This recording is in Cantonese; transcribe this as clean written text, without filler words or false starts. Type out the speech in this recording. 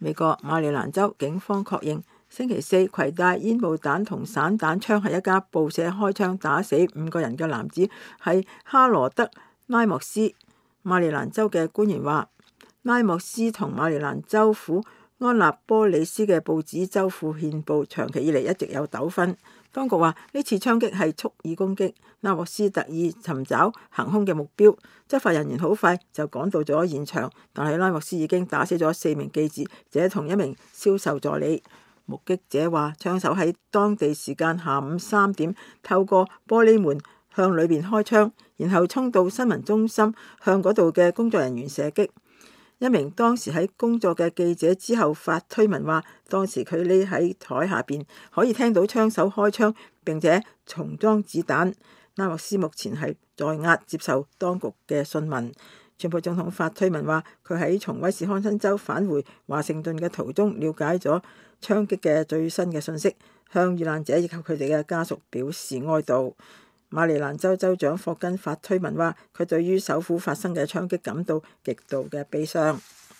美國馬里蘭州警方確認，星期四攜帶煙霧彈同散彈槍喺一家報社開槍打死5個人嘅男子係哈羅德拉莫斯。馬里蘭州嘅官員話，拉莫斯同馬里蘭州府安納波利斯嘅報紙州府憲報長期以嚟一直有糾紛。當局話呢次槍擊係蓄意攻擊，拉莫斯特意尋找行兇嘅目標。執法人員好快就趕到咗現場，但係拉莫斯已經打死咗4名記者同1名銷售助理。目擊者話，槍手喺當地時間下午3點透過玻璃門向裏面開槍，然後衝到新聞中心向嗰度嘅工作人員射擊。一名當時喺工作嘅記者之後發推文話，當時佢匿喺台下邊，可以聽到槍手開槍並且重裝子彈。拉莫斯目前係在押接受當局嘅訊問。川普總統發推文話，佢喺從威斯康辛州返回華盛頓嘅途中了解咗槍擊嘅最新嘅信息，向遇難者以及佢哋嘅家屬表示哀悼。馬里蘭州州長霍根發推文話，佢對於首府發生嘅槍擊感到極度嘅悲傷。